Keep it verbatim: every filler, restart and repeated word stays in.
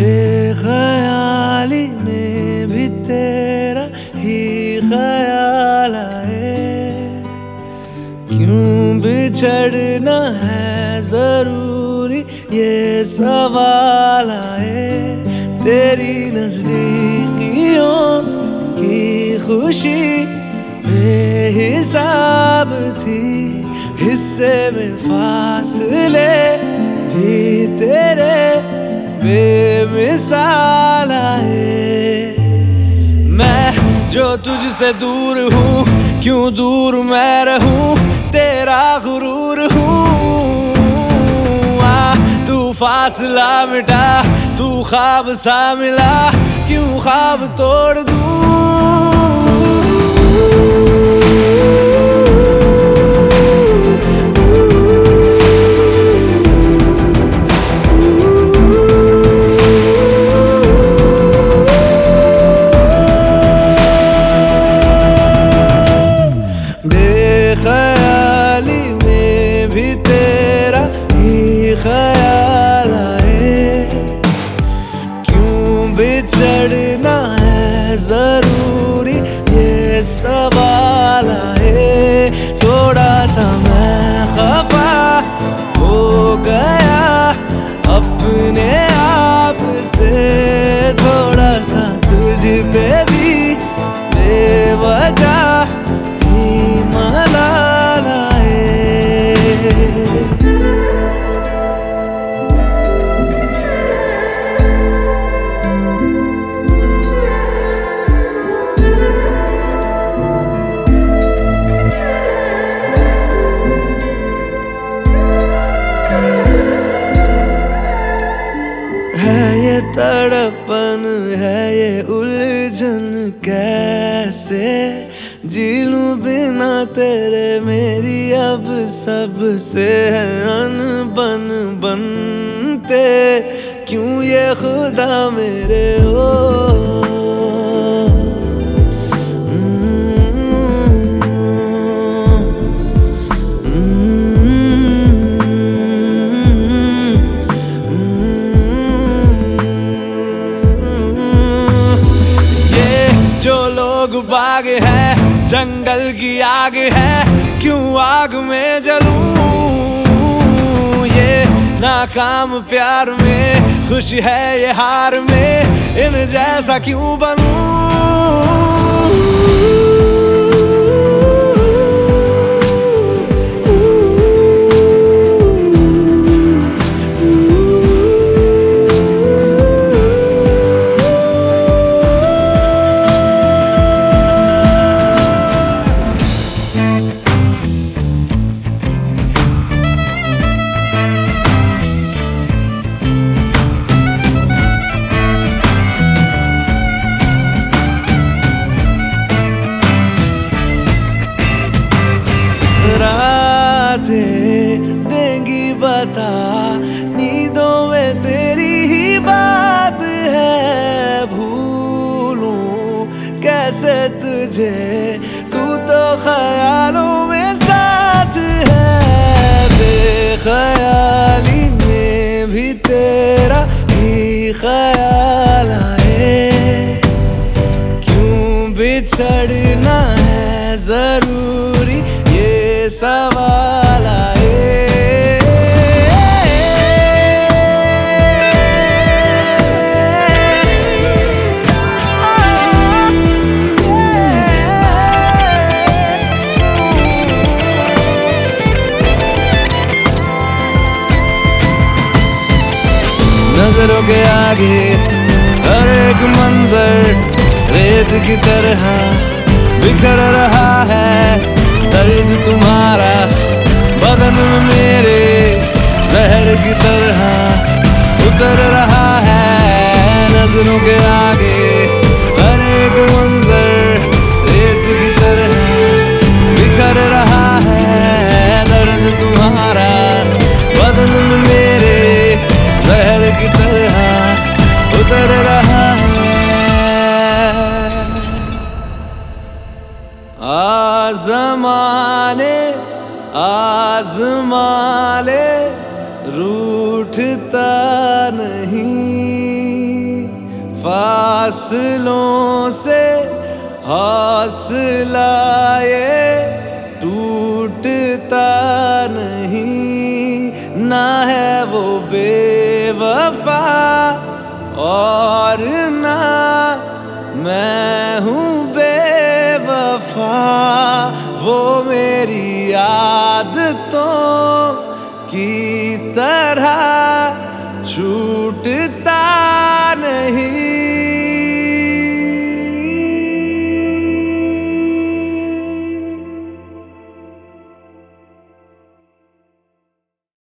बेख्याली में भी तेरा ही ख्याल आए, क्यों बिछड़ना है जरूरी ये सवाल आए। तेरी नजदीकियों की खुशी बेहिसाब थी, हिस्से में फासले भी तेरे बेमिसाल आए। मैं जो तुझसे दूर हूँ, क्यों दूर मैं रहूँ, तेरा गुरूर हूँ। आ तू फासला मिटा, तू ख्वाब सा मिला, क्यों ख्वाब तोड़ दूँ। बेख्याली में भी तेरा ही ख्याल आए, क्यों बिछड़ना है जरूरी ये सवाल आए। थोड़ा सा मैं खफा हो गया अपने आप से, थोड़ा सा तुझ पे भी बेवजह मलाल आए। है ये तड़पन, है ये उलझन, कैसे जी लूं बिना तेरे। मेरी अब सबसे है अनबन बनते, क्यों ये खुदा मेरे हो। बाग है जंगल की आग है, क्यों आग में जलूं। ये नाकाम प्यार में खुशी है, ये हार में इन जैसा क्यों बनूं। देंगी बता, नींदों में तेरी ही बात है। भूलूं कैसे तुझे, तू तो ख्यालों में साथ है। बेख्याली में भी तेरा ही ख्याल आए, क्यों बिछड़ना है जरूरी ये सवाल आए। नजरों के आगे हर एक मंजर रेत की तरह बिखर रहा है। दर्द तुम्हारा बदन में मेरे जहर की तरह उतर रहा है। नजरों के आगे हर एक मंजर रेत की तरह बिखर रहा है। दर्द तुम्हारा बदन में मेरे जहर की तरह उतर रहा है। आज़माने आज़मा ले रूठता नहीं। फासलों से हौसला ये टूटता